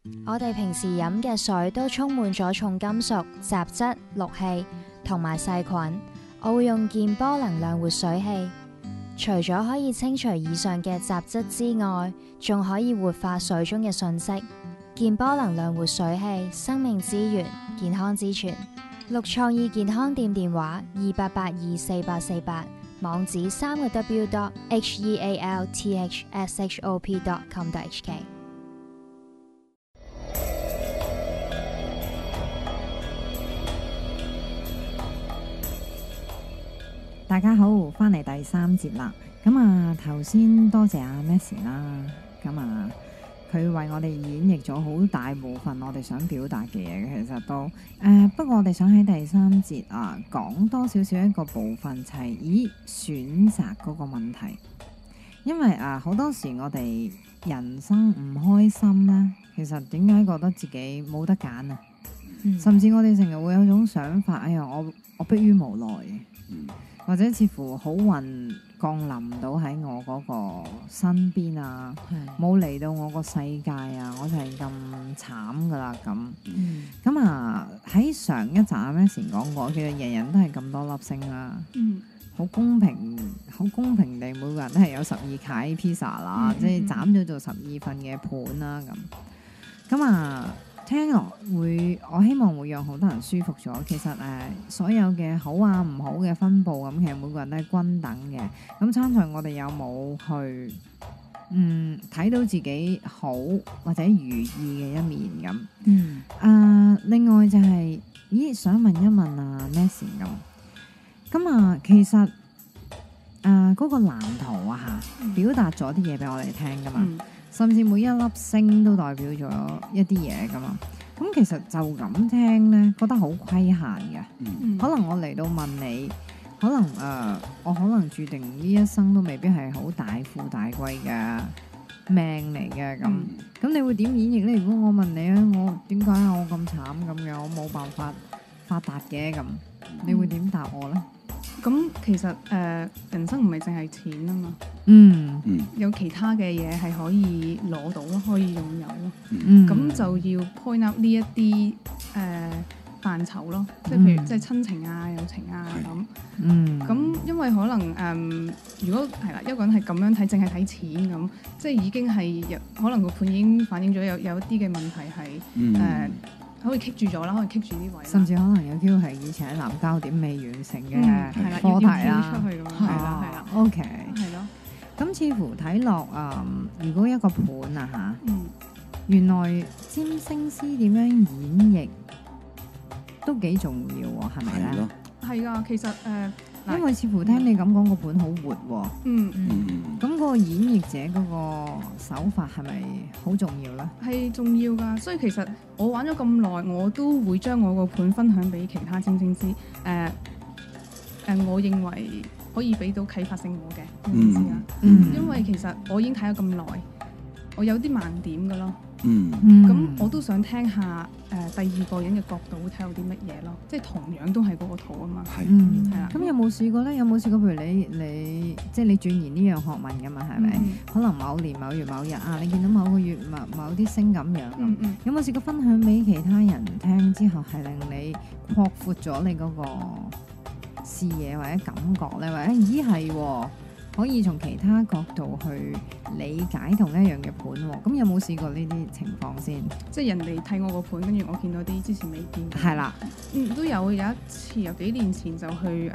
我哋平時飲嘅水都充滿咗重金屬、雜質、氯氣同埋細菌。我會用健波能量活水器，除咗可以清除以上嘅雜質之外，仲可以活化水中嘅訊息。健波能量活水器，生命之源，健康之泉。綠創意健康店電話28824848，網址3w.healthshop.com.hk。 大家好，翻嚟第3節啦。咁啊，頭先多謝阿 Messi 啦。咁啊，佢為我哋演繹咗好大部分我哋想表達嘅嘢，其實都不過我哋想喺第3節啊講多少少一個部分，就係選擇嗰個問題。因為好多時我哋人生唔開心咧，其實點解覺得自己冇得揀啊？甚至我哋成日會有種想法，哎呀，我迫於無奈。或者似乎好運降臨到喺我嗰個身邊啊，冇嚟到我個世界啊，我就係咁慘噶啦咁。咁喺上一集阿 Messi 講過，其實人人都係咁多粒星啦，好公平地每個人都係有12塊 pizza 啦，即係斬咗做12份嘅盤啦咁。聽落我希望會讓好多人舒服咗。其實所有嘅好啊唔好嘅分佈咁，其實每個人都係均等嘅。咁參賽我哋有冇去睇到自己好或者如意嘅一面咁？另外就係想問一問Messi 咁其實嗰個藍圖表達咗啲嘢俾我哋聽噶嘛？甚至每一粒星都代表咗一啲嘢噶嘛，咁其實就咁聽咧，覺得好規限嘅。可能我嚟到問你，可能我可能注定呢一生都未必係好大富大貴嘅命嚟嘅咁。咁你會點演繹咧？如果我問你我點解我咁慘咁樣，我冇辦法發達嘅咁，你會點答我咧？ 咁其實人生唔係淨係錢啊嘛，有其他嘅嘢係可以攞到咯，可以擁有咯。咁就要 point out 呢一啲範疇咯，即係譬如即係親情啊、友情啊咁。咁因為可能如果係啦，一個人係咁樣睇，淨係睇錢咁，即係已經係可能個盤已經反映咗有一啲嘅問題係可以棘住咗啦，可以棘住啲位，甚至可能有機會係以前喺南交點未完成嘅課題啦， 出去咁樣，係啦 ，OK， 係咯。 咁似乎睇落如果一個盤原來占星師點樣演繹都幾重要喎，係咪咧？ 係噶，其實因為似乎聽你咁講個盤好活喎，咁嗰個演繹者嗰個手法係咪好重要咧？ 係重要㗎，所以其實我玩咗咁耐，我都會將我個盤分享俾其他占星師，我認為可以俾到啟發性我嘅知啊，因為其實我已經睇咗咁耐，我有啲盲點㗎咯。咁我都想聽下第二個人嘅角度會睇到啲乜嘢咯，即係同樣都係嗰個圖啊嘛。係啦。 咁有冇試過咧？有冇試過譬如你即係你鑽研呢樣學問㗎嘛？係咪？可能某年某月某日你見到某個月某啲星咁樣有冇試過分享俾其他人聽之後，係令你擴闊咗你嗰個視野或者感覺咧？或者係可以從其他角度去理解同一樣嘅盤喎，咁有冇試過呢啲情況先？ 即係人哋睇我個盤，跟住我見到啲之前未見過。 係啦， 都有一次，有幾年前就去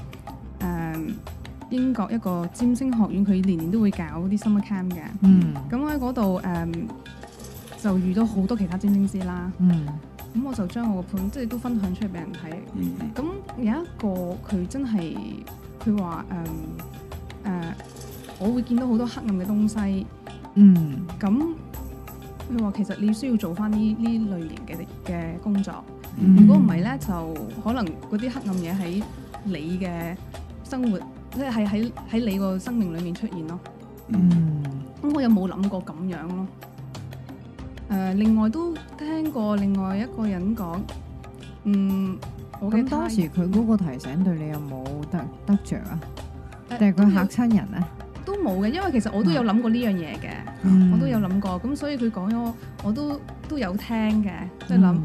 英國一個占星學院，佢年年都會搞啲 summer camp 嘅。咁喺嗰度就遇到好多其他占星師啦。咁我就將我個盤即係都分享出嚟俾人睇。咁有一個佢真係佢話我會見到好多黑暗嘅東西。咁佢話其實你需要做翻呢類型嘅工作。如果唔係咧，就可能嗰啲黑暗嘢喺你嘅生活，即係喺你個生命裏面出現咯。咁我有冇諗過咁樣咯？另外都聽過另外一個人講， 咁當時佢嗰個提醒對你有冇得着啊？定係佢嚇親人咧？ 都冇嘅，因為其實我都有諗過呢樣嘢嘅，我都有諗過，咁所以佢講咗，我都都有聽嘅，即係諗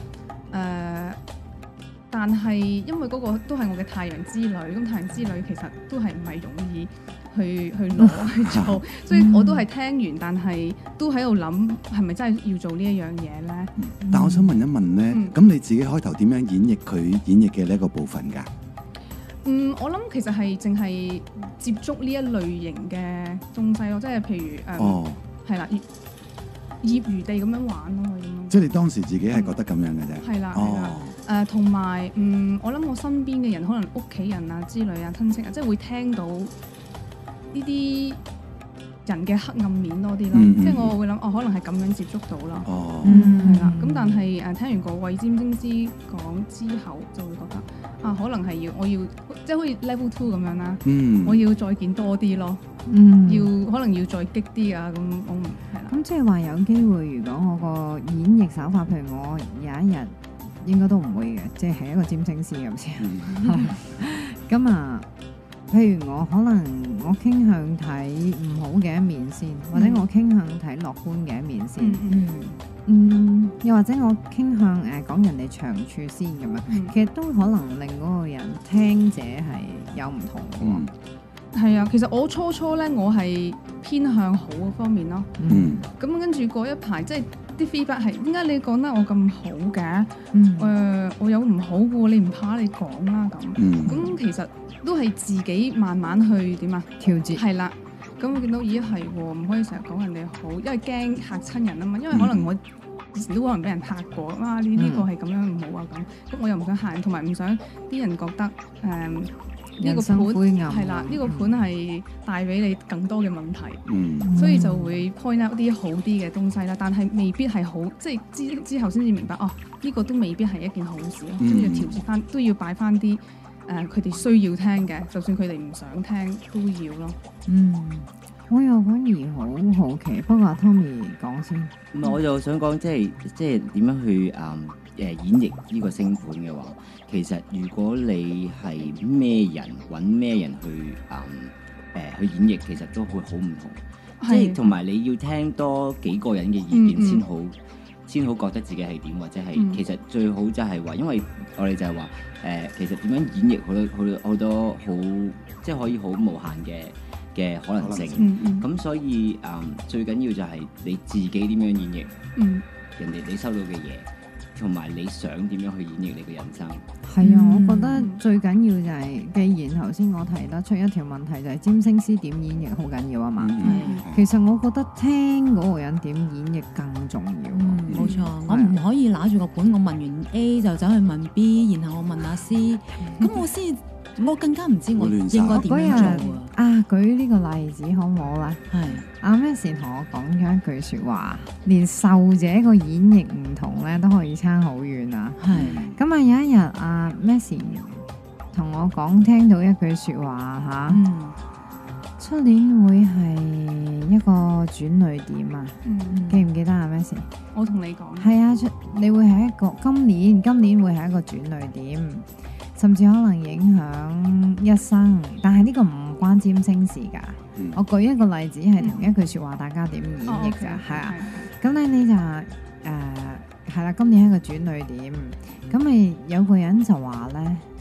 但係因為嗰個都係我嘅太陽之旅，咁太陽之旅其實都係唔係容易去攞去做，所以我都係聽完，但係都喺度諗係咪真係要做呢一樣嘢咧？ 但我想問一問咧，咁你自己開頭點樣演繹佢演繹嘅呢一個部分㗎？ 我諗其實係淨係接觸呢一類型嘅東西咯，即係譬如係啦，業餘地咁樣玩咯，咁樣。 即係你當時自己係覺得咁樣嘅啫。 係啦，係啦。同埋我諗我身邊嘅人，可能屋企人啊之類啊、親戚啊，即係會聽到呢啲人嘅黑暗面多啲咯。即係我會諗，可能係咁樣接觸到咯。係啦。咁但係聽完個位占星師講之後，就會覺得可能係我要即係好似 level 2咁樣啦。我要再見多啲咯。可能要再激啲啊！咁我唔係啦。 咁即係話有機會，如果我個演繹手法，譬如我有一日應該都唔會嘅，即係一個占星師咁先。咁譬如我可能我傾向睇唔好嘅一面先，或者我傾向睇樂觀嘅一面先。又或者我傾向講人哋長處先咁樣，其實都可能令嗰個人聽者係有唔同嘅。 係啊，其實我初咧，我係偏向好嗰方面咯。咁跟住過一排，即係啲 feedback 係點解你講得我咁好嘅？我有唔好嘅喎，你唔怕你講啦咁。咁其實都係自己慢慢去點啊調節。係啦，咁我見到咦係喎，唔可以成日講人哋好，因為驚嚇親人啊嘛。因為可能我以前都可能俾人嚇過，哇！你呢個係咁樣唔好啊咁我又唔想嚇人，同埋唔想啲人覺得呢個盤係啦，呢個盤係帶俾你更多嘅問題，所以就會 point out 啲好啲嘅東西啦。但係未必係好，即係之後先至明白呢個都未必係一件好事咯。跟住調節翻，都要擺翻啲佢哋需要聽嘅，就算佢哋唔想聽都要咯。 我又反而好好奇，不過 Tommy 講先。 我就想講，即係點樣去演繹呢個星盤嘅話，其實如果你係咩人揾咩人去演繹，其實都會好唔同。即係同埋你要聽多幾個人嘅意見先好覺得自己係點，或者係其實最好就係話，因為我哋就係話其實點樣演繹好多好即係可以好無限嘅可能性。咁所以最緊要就係你自己點樣演繹，人哋你收到嘅嘢。同埋你想點樣去演繹你嘅人生？ 係啊，我覺得最緊要就係，既然頭先我提得出一條問題，就係占星師點演繹好緊要啊嘛。其實我覺得聽嗰個人點演繹更重要。 冇錯，我唔可以拿住個盤，我問完 A 就走去問 B， 然後我問阿 C， 咁我更加唔知我應該點樣做啊！ 舉呢個例子好唔好啊？係阿 Messi 同我講咗一句説話，連受者個演繹唔同咧，都可以差好遠啊！係咁有一日阿 Messi 同我講，聽到一句説話出年會係一個轉捩點啊！記唔記得阿 Messi？ 我同你講係啊，你會係一個今年會係一個轉捩點。甚至可能影響一生，但係呢個唔關占星事㗎。我舉一個例子，係同一句説話，大家點演繹㗎？係啊，咁咧你就係啦，今年係一個轉捩點。咁咪有個人就話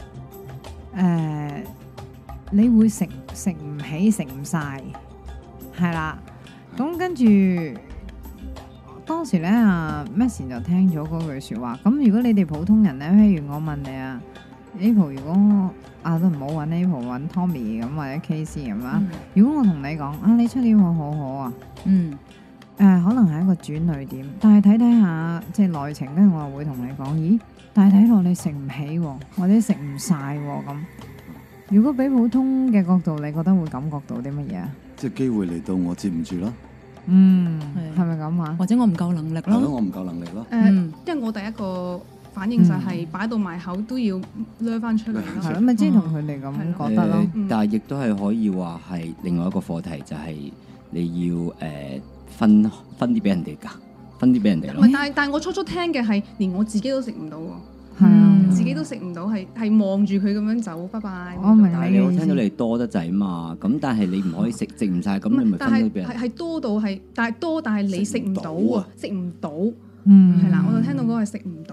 咧，你會食唔起，食唔晒，係啦。咁跟住當時咧Messi 就聽咗嗰句説話。咁如果你哋普通人咧，譬如我問你啊。Apple 如果都唔好揾 Apple 揾 Tommy 咁或者 KC 咁啦。如果我同你講你出年會好好啊，可能係一個轉捩點，但係睇下即係內情，跟住我又會同你講，咦？但係睇落你食唔起或者食唔晒咁。如果俾普通嘅角度，你覺得會感覺到啲乜嘢啊？ 即係機會嚟到，我接唔住咯。 係咪咁啊？ 或者我唔夠能力咯？ 我唔夠能力咯。 因為我第一個反應就係擺到埋口都要掠翻出嚟咯， 係咯，咪即係同佢哋咁覺得咯。 但係亦都係可以話係另外一個課題，就係你要分啲俾人哋㗎，分啲俾人哋咯。 但係我初聽嘅係連我自己都食唔到喎， 係啊， 自己都食唔到，係望住佢咁樣走，拜拜。 我明但係你好聽到你多得滯嘛，咁但係你唔可以食唔晒，咁你咪分咗俾人。 係多到係，但係你食唔到喎，食唔到。 係啦，我就聽到嗰個係食唔到。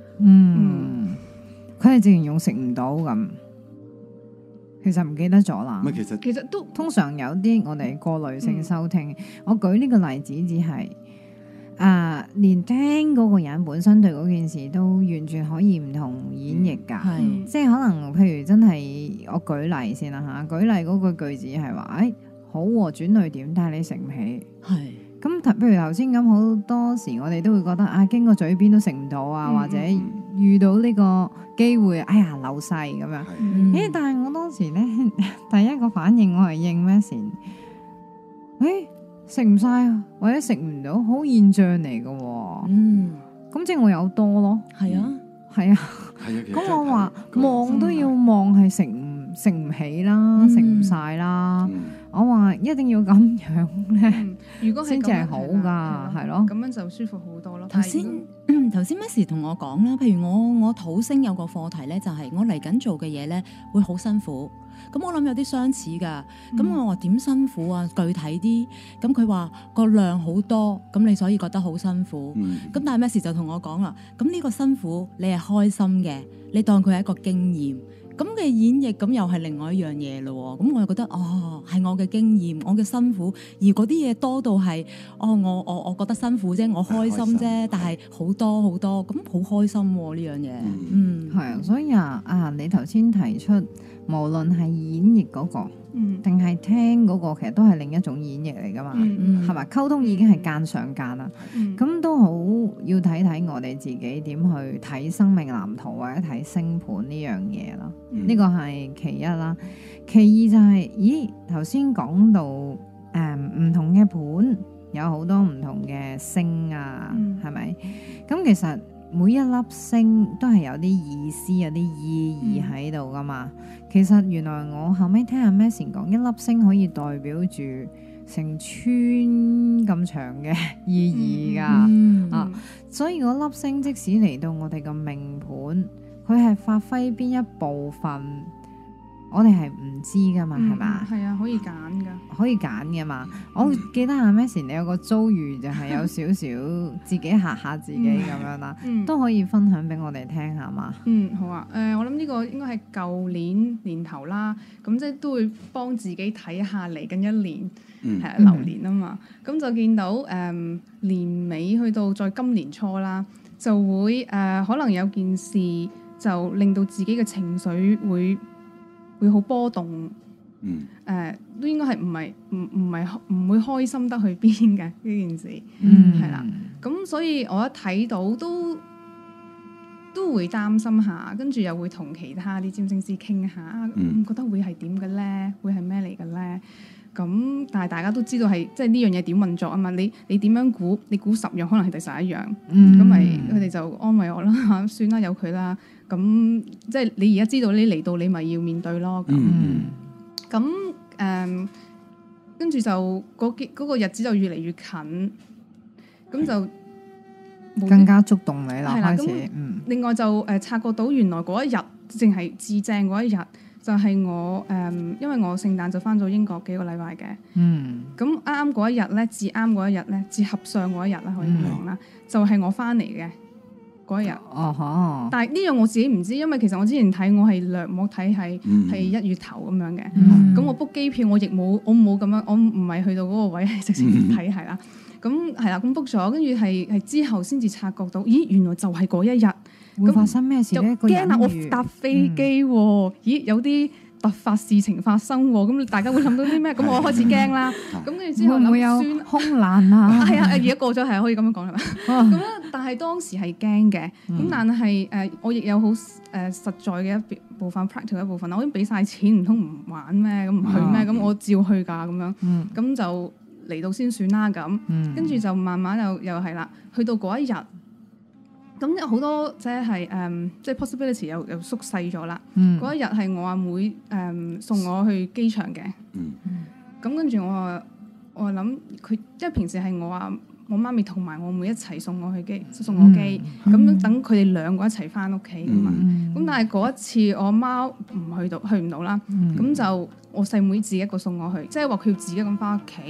佢係直情用食唔到咁，其實唔記得咗啦。 其實都通常有啲我哋過濾性收聽。我舉呢個例子只係連聽嗰個人本身對嗰件事都完全可以唔同演繹㗎。即係可能譬如真係我舉例先啦嚇，舉例嗰個句子係話好喎，轉捩點，但係你食唔起。咁譬如頭先咁，好多時我哋都會覺得經過嘴邊都食唔到啊，或者遇到呢個機會，哎呀流逝咁樣。但係我當時咧第一個反應我係應咩先？食唔晒或者食唔到，好現象嚟嘅喎。咁即係我有多咯。係啊。咁我話望都要望係食唔起啦，食唔晒啦。我話一定要咁樣咧， 如果先至係好噶，係咯， 咁樣就舒服好多咯。 頭先 Messi 同我講啦，譬如我土星有個課題咧，就係我嚟緊做嘅嘢咧會好辛苦。咁我諗有啲相似噶。咁我話點辛苦啊？具體啲。咁佢話個量好多，咁你所以覺得好辛苦。咁但係 Messi 就同我講啦，咁呢個辛苦你係開心嘅，你當佢係一個經驗。咁嘅演繹咁又係另外一樣嘢咯。咁我又覺得係我嘅經驗，我嘅辛苦，而嗰啲嘢多到係我覺得辛苦啫，我開心啫，但係好多好多咁好開心呢樣嘢。 係啊，所以你頭先提出無論係演繹嗰個定係聽嗰個，其實都係另一種演繹嚟噶嘛，係咪？溝通已經係間上間啦，咁都好要睇睇我哋自己點去睇生命藍圖或者睇星盤呢樣嘢啦。呢個係其一啦，其二就係頭先講到唔同嘅盤有好多唔同嘅星啊，係咪？咁其實每一粒星都係有啲意思、有啲意義喺度噶嘛。其實原來我後尾聽阿 Messi 講，一粒星可以代表住成村咁長嘅意義噶。所以嗰粒星即使嚟到我哋嘅命盤，佢係發揮邊一部分，我哋係唔知噶嘛，係嘛？ 係啊，可以揀噶， 可以揀嘅嘛。我記得阿 Messi 你有個遭遇就係有少少自己嚇下自己咁樣啦，都可以分享俾我哋聽下嘛。 好啊。我諗呢個應該係舊年頭啦，咁即係都會幫自己睇下嚟緊一年係流年啊嘛。咁就見到年尾去到再今年初啦，就會可能有件事就令到自己嘅情緒會好波動，都應該係唔會開心得去邊嘅呢件事，係啦。咁所以我一睇到都會擔心下，跟住又會同其他啲占星師傾下，覺得會係點嘅咧？會係咩嚟嘅咧？咁但係大家都知道係即係呢樣嘢點運作啊嘛。你點樣估？你估10樣可能係第11樣，咁咪佢哋就安慰我啦，算啦，由佢啦。咁即係你而家知道你嚟到，你咪要面對咯。咁跟住就嗰個日子就越嚟越近，咁就更加觸動你啦。開始， 另外就察覺到原來嗰一日淨係至正嗰一日，就係我因為我聖誕就返咗英國幾個禮拜嘅。咁啱嗰一日咧，至啱嗰一日咧，至合上嗰一日啦，可以講啦，就係我返嚟嘅嗰一日。但係呢樣我自己唔知，因為其實我之前睇我係略摸睇係1月頭咁樣嘅。咁我 book 機票我亦冇咁樣，我唔係去到嗰個位係直情睇係啦。咁係啦，咁 book 咗，跟住係之後先至察覺到，咦，原來就係嗰一日。 會發生咩事咧？ 驚啦！我搭飛機喎，咦，有啲突發事情發生喎，咁大家會諗到啲咩？咁我開始驚啦。咁跟住之後會有空難啊？ 係啊，而家過咗係可以咁樣講係嘛？咁但係當時係驚嘅。咁但係我亦有好實在嘅一部分 practical 一部分，我已經俾晒錢，唔通唔玩咩？咁唔去咩？咁我照去㗎咁樣。咁就嚟到先算啦咁。跟住就慢慢又係啦，去到嗰一日。咁有好多即係 possibility 又縮細咗啦。嗰一日係我阿妹送我去機場嘅。咁跟住我諗佢，因為平時係我媽咪同埋我妹一齊送我機，咁等佢哋兩個一齊翻屋企噶嘛。咁但係嗰一次我媽去唔到啦。咁就我細妹自己一個送我去，即係話佢要自己咁翻屋企。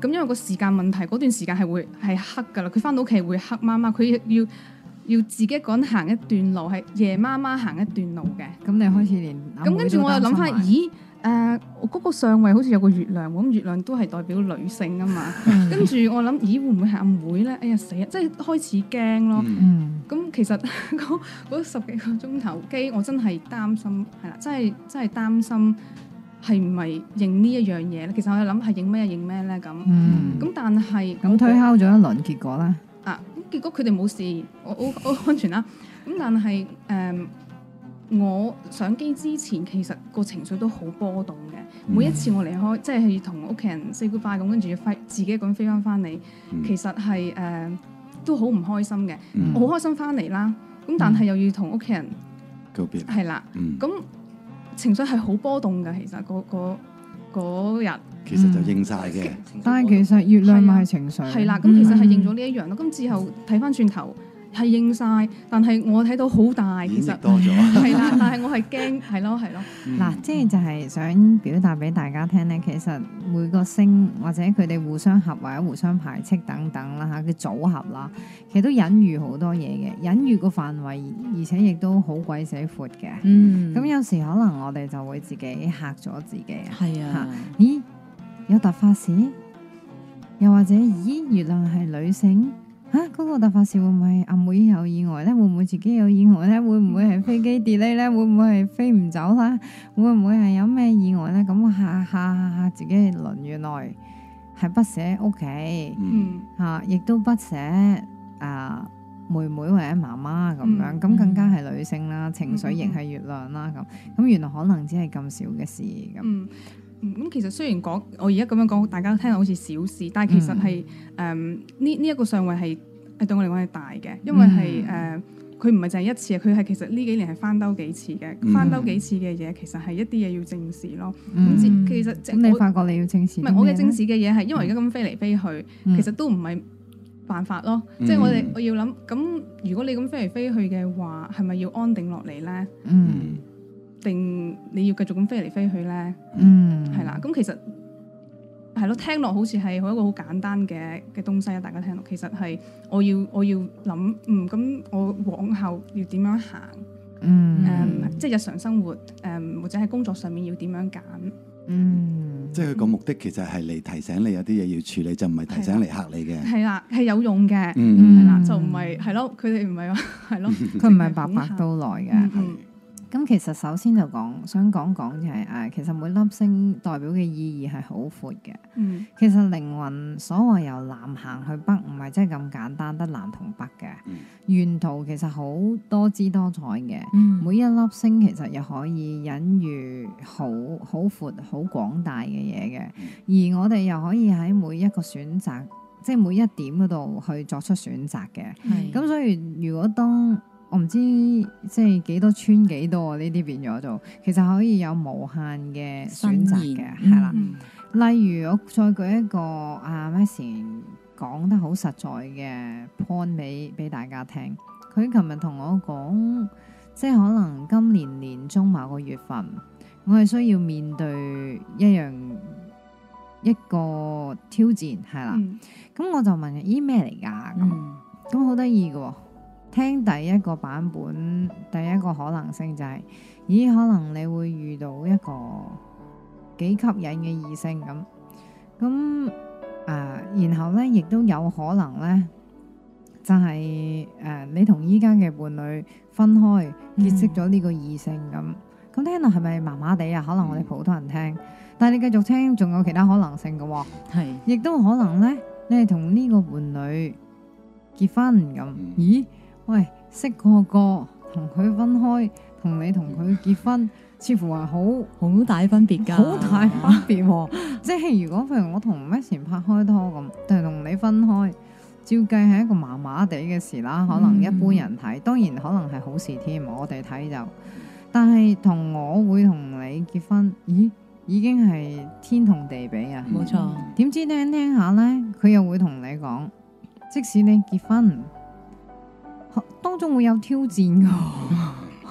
咁因為個時間問題，嗰段時間係黑㗎啦。佢翻到屋企會黑媽媽，佢要自己一個人行一段路，係夜媽媽行一段路嘅。 咁你開始連咁跟住我又諗翻，咦？我嗰個上位好似有個月亮，咁月亮都係代表女性啊嘛。跟住我諗，咦會唔會係阿妹咧？哎呀死啊！即係開始驚咯。咁其實嗰10幾個鐘頭機，我真係擔心，係啦，真係擔心係唔係認呢一樣嘢咧？其實我諗係認咩咧咁。咁但係咁推敲咗一輪，結果咧？ 結果佢哋冇事，我安全啦。咁但係我上機之前，其實個情緒都好波動嘅。每一次我離開，即係同屋企人 say goodbye 咁，跟住要自己一個人飛翻嚟，其實係都好唔開心嘅。我好開心翻嚟啦，咁但係又要同屋企人告別， 係啦。咁情緒係好波動嘅，其實嗰日其實就應晒嘅。 但係其實月亮咪係情緒， 係啦。咁其實係應咗呢一樣咯。咁之後睇翻轉頭。係應晒，但係我睇到好大，其實多咗係啦，但係我係驚，係咯。 嗱，即係就係想表達俾大家聽咧，其實每個星或者佢哋互相合或者互相排斥等等啦嚇嘅組合啦，其實都隱喻好多嘢嘅，隱喻個範圍，而且亦都好鬼死闊嘅。咁有時可能我哋就會自己嚇咗自己啊。 係啊， 咦有突發事，又或者咦月亮係女性。嗰個突發事會唔會係阿妹有意外咧？會唔會自己有意外咧？會唔會係飛機 delay 咧？會唔會係飛唔走啦？會唔會係有咩意外咧？咁嚇自己一輪，原來係不捨屋企，亦都不捨妹妹或者媽媽咁樣，咁更加係女性啦，情緒亦係月亮啦，咁原來可能只係咁少嘅事咁。 咁其實雖然我而家咁樣講，大家聽到好似小事，但係其實係呢一個上位係對我嚟講係大嘅，因為係佢唔係淨係一次，佢係其實呢幾年係翻兜幾次嘅，翻兜幾次嘅嘢，其實係一啲嘢要正視咯。其實咁你發覺你要正視， 唔係我嘅正視嘅嘢係因為而家咁飛嚟飛去，其實都唔係辦法咯。即係我要諗，咁如果你咁飛嚟飛去嘅話，係咪要安定落嚟咧？定你要繼續咁飛嚟飛去咧？係啦。咁其實係咯，聽落好似係一個好簡單嘅東西啊！大家聽落，其實係我要諗，咁我往後要點樣行？即係日常生活，或者喺工作上面要點樣揀？ 即係佢個目的其實係嚟提醒你有啲嘢要處理，就唔係提醒嚟嚇你嘅。 係啦，係有用嘅，係啦，就唔係係咯，佢哋唔係話係咯， 佢唔係白白到來嘅。咁其實首先就想講就係其實每粒星代表嘅意義係好闊嘅。其實靈魂所謂由南行去北，唔係真係咁簡單得南同北嘅。沿途其實好多姿多彩嘅。每一粒星其實又可以隱喻好闊、好廣大嘅嘢嘅。而我哋又可以喺每一個選擇，即係每一點嗰度去作出選擇嘅。咁所以如果當我唔知即係幾多穿幾多啊？呢啲變咗做，其實可以有無限嘅選擇嘅，係啦。例如我再舉一個Messi 講得好實在嘅 point 俾大家聽。佢琴日同我講，即係可能今年年中某個月份，我係需要面對一個挑戰，係啦。咁我就問佢：咦咩嚟㗎？咁好得意嘅喎。聽第一個版本，第一個可能性就係，咦，可能你會遇到一個幾吸引嘅異性咁，然後咧亦都有可能咧，就係你同依家嘅伴侶分開，結識咗呢個異性咁聽落係咪麻麻地啊？可能我哋普通人聽，但係你繼續聽，仲有其他可能性嘅喎，係，亦都可能咧，你係同呢個伴侶結婚咁，咦？喂，識個同佢分開，同你同佢結婚，似乎係好大分別㗎，好大分別喎。即係如果譬如我同 Messi 拍開拖咁，但係同你分開，照計係一個麻麻地嘅事啦。可能一般人睇，當然可能係好事添。我哋睇就，但係同我會同你結婚，咦，已經係天同地比啊！冇錯。點知聽下咧，佢又會同你講，即使你結婚，當中會有挑戰㗎，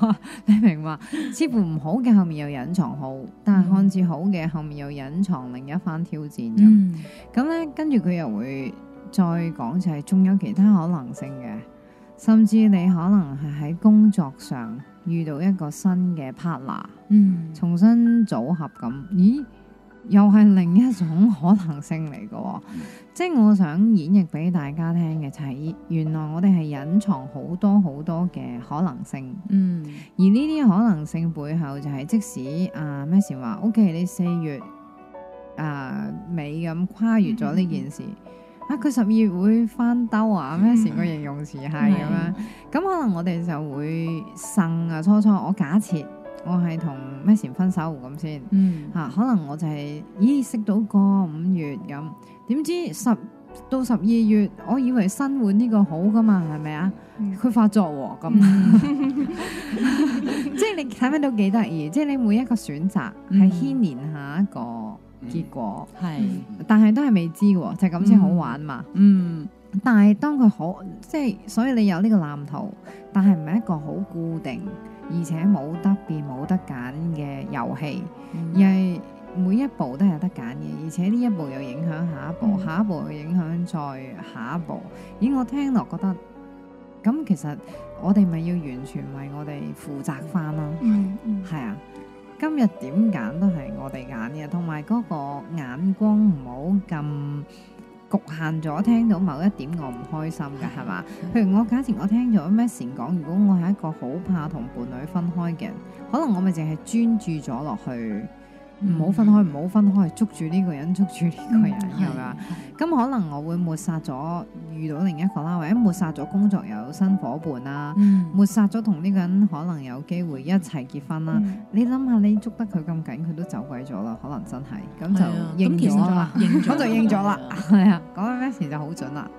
你明白？似乎唔好嘅後面又隱藏好，但係看似好嘅後面又隱藏另一番挑戰咁。咁咧，跟住佢又會再講就係仲有其他可能性嘅，甚至你可能係喺工作上遇到一個新嘅 partner，重新組合咁，咦？又係另一種可能性嚟嘅，即係我想演繹俾大家聽嘅就係，原來我哋係隱藏好多好多嘅可能性，而呢啲可能性背後就係即使咩事話 OK， 你4月尾咁跨越咗呢件事，佢12月會翻兜啊，咩事個形容詞係咁樣，咁可能我哋就會呻初初我假設。我係同咩時分手咁先，可能我就係識到個5月咁，點知10到12月，我以為新換呢個好噶嘛，係咪啊？佢發作喎咁，即係你睇返都幾得意，即係你每一個選擇係牽連下一個結果，但係都係未知嘅，就咁先好玩嘛。但係當佢好，即係所以你有呢個藍圖，但係唔係一個好固定，而且冇得變冇得揀嘅遊戲，而係每一步都係有得揀嘅，而且呢一步又影響下一步，下一步又影響再下一步。咦，我聽落覺得，咁其實我哋咪要完全為我哋負責翻咯。係啊，今日點揀都係我哋揀嘅，同埋嗰個眼光唔好咁局限咗，聽到某一點我唔開心嘅係嘛？譬如我假設我聽咗咩前講，如果我係一個好怕同伴侶分開嘅人，可能我咪淨係專注咗落去，唔好分開，唔好分開，捉住呢個人，捉住呢個人係嘛？咁可能我會抹殺咗遇到另一個啦，或者抹殺咗工作有新夥伴啦，抹殺咗同呢個人可能有機會一齊結婚啦。你諗下，你捉得佢咁緊，佢都走鬼咗啦，可能真係咁就應咗啦，咁就應咗啦，係啊，講緊咩事就好準啦。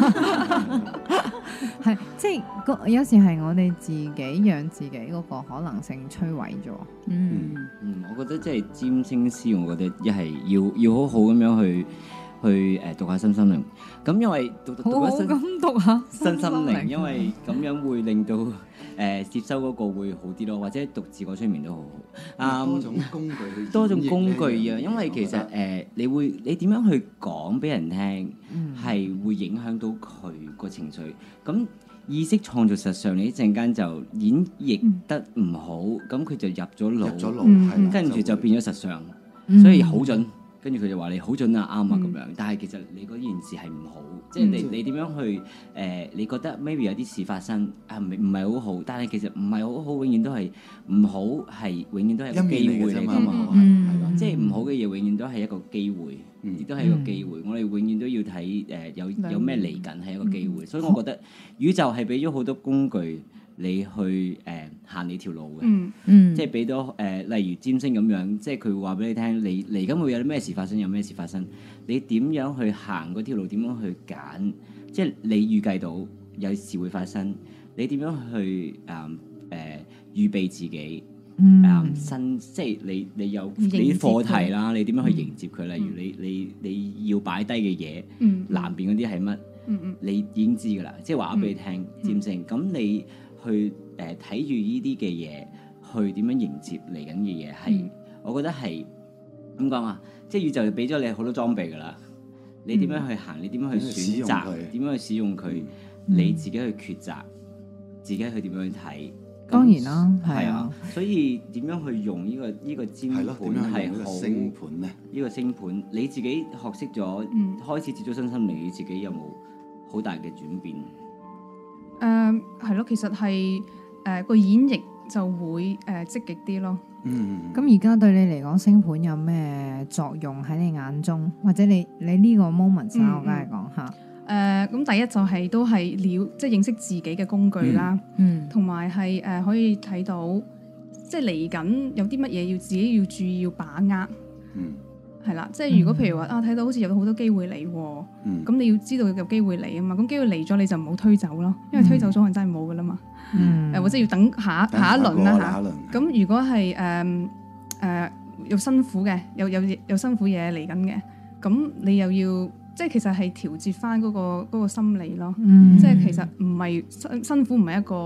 係即係有時係我哋自己讓自己嗰個可能性摧毀咗。 我覺得即係占星師，我覺得一係要好好咁樣去讀下身心靈，咁因為讀下身心靈，因為咁樣會令到接收嗰個會好啲咯，或者讀自我催眠都好好。多種工具啊，因為其實你點樣去講俾人聽，係會影響到佢個情緒。咁意識創造實上，你一陣間就演繹得唔好，咁佢就入咗腦，跟住就變咗實上，所以好準。跟住佢就話你好準啊，啱啊咁樣，但係其實你嗰件事係唔好，即係你點樣去你覺得 maybe 有啲事發生唔係好好，但係其實唔係好好，永遠都係唔好，係永遠都係一個機會嚟㗎嘛，即係唔好嘅嘢永遠都係一個機會，亦都係一個機會。我哋永遠都要睇有咩嚟緊係一個機會，所以我覺得宇宙係俾咗好多工具你去行你條路嘅，即係俾到例如占星咁樣，即係佢會話俾你聽，你嚟緊會有啲咩事發生，有咩事發生，你點樣去行嗰條路，點樣去揀，即係你預計到有事會發生，你點樣去預備自己，即係你有你啲課題啦，你點樣去迎接佢？例如你要擺低嘅嘢，南邊嗰啲係乜？你已經知㗎啦，即係話俾你聽占星，咁你去睇住呢啲嘅嘢，去點樣迎接嚟緊嘅嘢，係我覺得係點講啊？即係宇宙俾咗你好多裝備㗎啦，你點樣去行？你點樣去選擇？點樣去使用佢？你自己去抉擇，自己去點樣去睇？ 當然啦， 係啊，所以點樣去用呢個占盤係好星盤咧？呢個星盤你自己學識咗，開始接觸身心靈，你自己有冇好大嘅轉變？ 係咯，其實係個演繹就會積極啲咯。 咁而家對你嚟講，星盤有咩作用喺你眼中，或者你呢個 moment 我梗係講下。 咁第一就係都係即係認識自己嘅工具啦，同埋係可以睇到，即係嚟緊有啲乜嘢要自己要注意要把握。係啦，即係如果譬如話睇到好似有好多機會嚟，咁你要知道有機會嚟啊嘛，咁機會嚟咗你就唔好推走咯，因為推走咗可能真係冇噶啦嘛，或者要等下一輪啦嚇。咁如果係有辛苦嘅，有辛苦嘢嚟緊嘅，咁你又要即係其實係調節翻嗰個心理咯，即係其實唔係辛苦唔係一個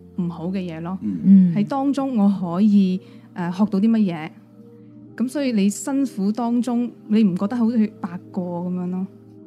唔好嘅嘢咯。喺當中我可以學到啲乜嘢，咁所以你辛苦當中，你唔覺得好似白過咁樣咯？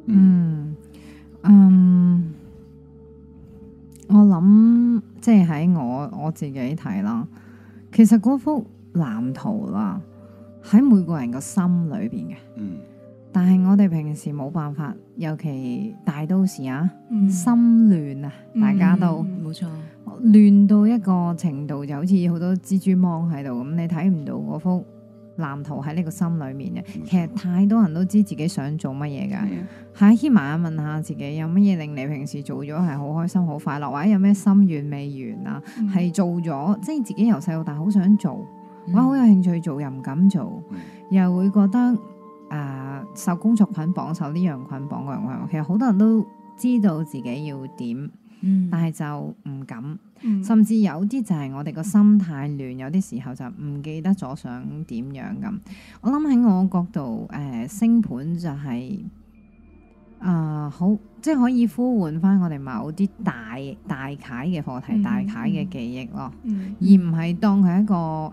我諗即係喺我自己睇啦，其實嗰幅藍圖啦，喺每個人個心裏邊嘅。但係我哋平時冇辦法，尤其大都市啊，心亂啊，大家都冇錯， 亂到一個程度，就好似好多蜘蛛網喺度咁，你睇唔到嗰幅藍圖喺你個心裏面嘅。其實太多人都知自己想做乜嘢㗎，係牽埋問下自己有乜嘢令你平時做咗係好開心、好快樂，或者有咩心願未完啊？係做咗，即係自己由細到大好想做，或者好有興趣做又唔敢做，又會覺得受工作捆綁，受呢樣捆綁嗰樣捆綁。其實好多人都知道自己要點，但係就唔敢，甚至有啲就係我哋個心太亂，有啲時候就唔記得咗想點樣咁。我諗喺我角度，星盤就係好，即係可以呼喚翻我哋某啲大楷嘅課題、大楷嘅記憶咯，而唔係當佢一個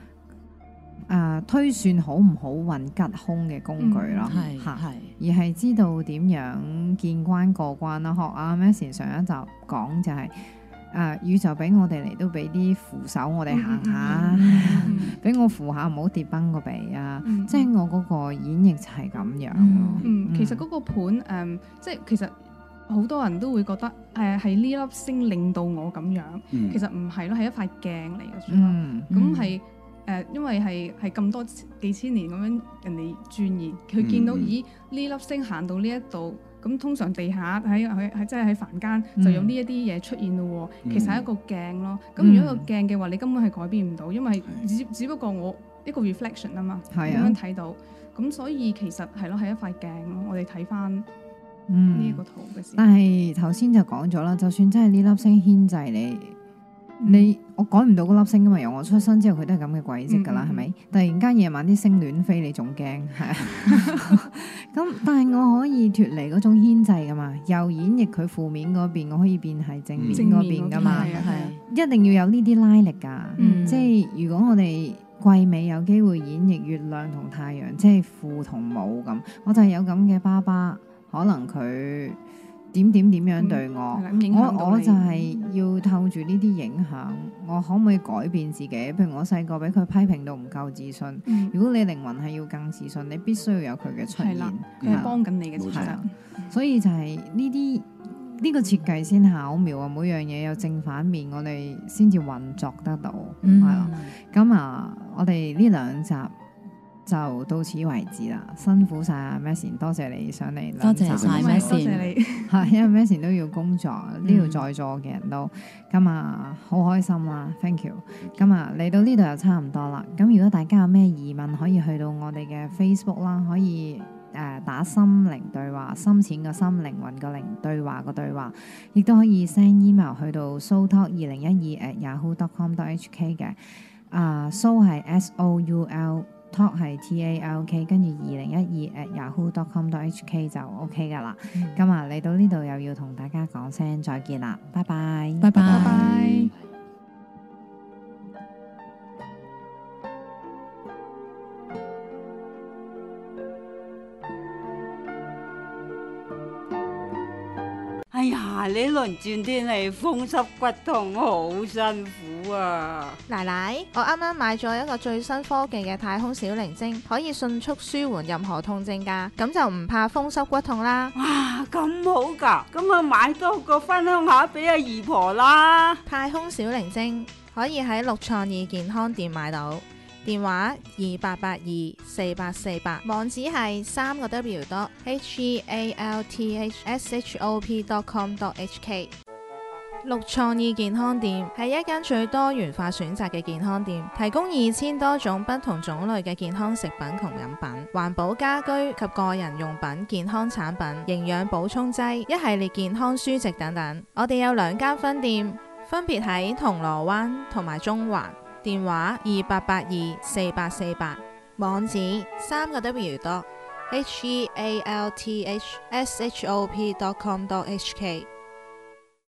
推算好唔好運吉凶嘅工具咯，而係知道點樣見關過關啦。學阿 Messi 上一集講就係宇宙俾我哋嚟都俾啲扶手我哋行下，俾我扶下唔好跌崩個鼻啊！即係我嗰個演繹就係咁樣咯。 其實嗰個盤即係其實好多人都會覺得係呢粒星令到我咁樣，其實唔係咯，係一塊鏡嚟嘅。咁係。因為係咁多幾千年咁樣人哋鑽研，佢見到咦呢粒星行到呢一度，咁通常地下喺即係喺凡間就有呢一啲嘢出現咯。其實係一個鏡咯。咁如果個鏡嘅話，你根本係改變唔到，因為只不過我一個 reflection 啊嘛，咁樣睇到。咁所以其實係咯，係一塊鏡咯。我哋睇翻呢一個圖嘅時候， 但係頭先就講咗啦，就算真係呢粒星牽制你我改唔到嗰粒星噶嘛，由我出生之後佢都係咁嘅軌跡噶啦，係咪？突然間夜晚啲星亂飛，你仲驚係啊？咁但係我可以脫離嗰種牽制噶嘛，又演繹佢負面嗰邊，我可以變係正面嗰邊噶嘛，一定要有呢啲拉力噶。即係如果我哋季尾有機會演繹月亮同太陽，即係父同母咁，我就係有咁嘅爸爸，可能佢點樣對我，我就係要透住呢啲影響，我可唔可以改變自己？譬如我細個俾佢批評到唔夠自信，如果你靈魂係要更自信，你必須要有佢嘅出現， 佢係幫緊你嘅自信。 所以就係呢個設計先巧妙啊！每樣嘢有正反面，我哋先至運作得到，係啦。咁我哋呢2集就到此為止啦，辛苦晒阿 Messi， 多謝你上嚟， 多謝晒 Messi， 多謝你。 係因為 Messi 都要工作，呢度在座嘅人都咁好開心啦 ，thank you。咁嚟到呢度又差唔多啦。咁如果大家有咩疑問，可以去到我哋嘅 Facebook 啦，可以打心靈對話，深淺個心，靈魂個靈，對話個對話，亦都可以 send email 去到 soultalk2012@yahoo.com.hk 嘅，soul 係 SOUL。talk 係 TALK， 跟住2012@yahoo.com.hk 就 OK 噶啦。咁嚟到呢度又要同大家講聲再見啦，拜拜， 拜拜。 哎呀，呢輪轉天氣風濕骨痛，好辛苦啊！ 奶奶，我啱啱買咗一個最新科技嘅太空小靈精，可以迅速舒緩任何痛症㗎，咁就唔怕風濕骨痛啦。 哇，咁好㗎！咁啊買多個分享下俾阿姨婆啦。 太空小靈精可以喺六創意健康店買到。電話28824848，網址係3個W.HEALTHSHOP.com.hk。六創意健康店係一間最多元化選擇嘅健康店，提供2000多種不同種類嘅健康食品同飲品、環保家居及個人用品、健康產品、營養補充劑、一系列健康書籍等等。我哋有2間分店，分別喺銅鑼灣同埋中環。電話28824848，網址3個W.HEALTHSHOP.com.hk。